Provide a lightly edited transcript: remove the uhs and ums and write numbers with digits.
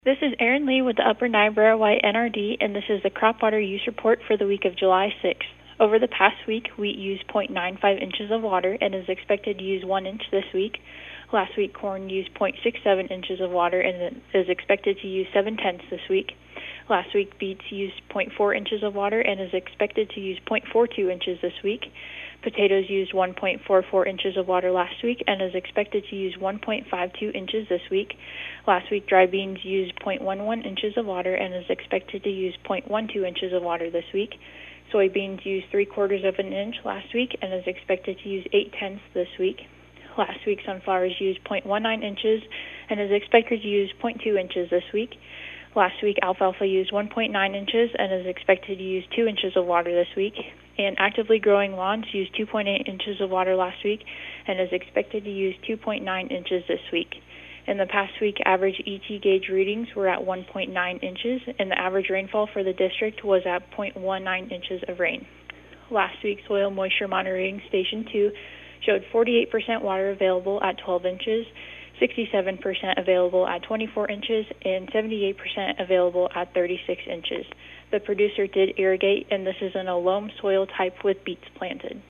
This is Erin Lee with the Upper Niobrara White NRD, and this is the crop water use report for the week of July 6th. Over the past week, wheat used 0.95 inches of water and is expected to use 1 inch this week. Last week, corn used 0.67 inches of water and is expected to use 7/10 this week. Last week, beets used 0.4 inches of water and is expected to use 0.42 inches this week. Potatoes used 1.44 inches of water last week and is expected to use 1.52 inches this week. Last week, dry beans used 0.11 inches of water and is expected to use 0.12 inches of water this week. Soybeans used 3/4 of an inch last week and is expected to use 8/10 this week. Last week, sunflowers used 0.19 inches and is expected to use 0.2 inches this week. Last week, alfalfa used 1.9 inches and is expected to use 2 inches of water this week. And actively growing lawns used 2.8 inches of water last week and is expected to use 2.9 inches this week. In the past week, average ET gauge readings were at 1.9 inches, and the average rainfall for the district was at 0.19 inches of rain. Last week, soil moisture monitoring station 2 showed 48% water available at 12 inches, 67% available at 24 inches, and 78% available at 36 inches. The producer did irrigate, and this is in a loam soil type with beets planted.